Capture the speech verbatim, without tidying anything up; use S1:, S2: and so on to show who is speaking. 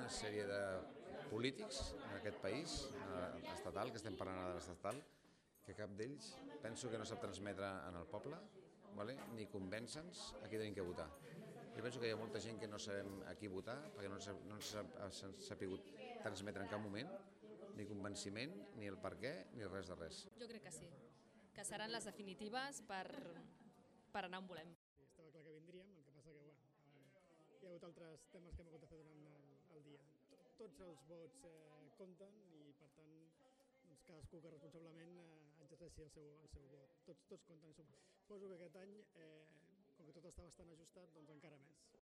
S1: una sèrie de polítics en aquest país, estatal, que estem parlant ara de l'estatal, que cap d'ells penso que no sap transmetre en el poble, vale? Ni convèncer-nos a qui tenim que votar. Jo penso que hi ha molta gent que no sabem a qui votar perquè no ens ha sapigut transmetre en cap moment ni convenciment, ni el per què, ni res de res.
S2: Jo crec que sí, que seran les definitives per, per anar on volem.
S3: Estava clar que vindríem, el que passa que bueno, hi ha hagut altres temes que hem hagut de fer durant el, el dia. Tots els vots eh, compten i per tant doncs, cadascú que responsablement eh, exerceixi el seu, el seu vot. Tots, tots compten. Suposo que aquest any, eh, com que tot està bastant ajustat, doncs encara més.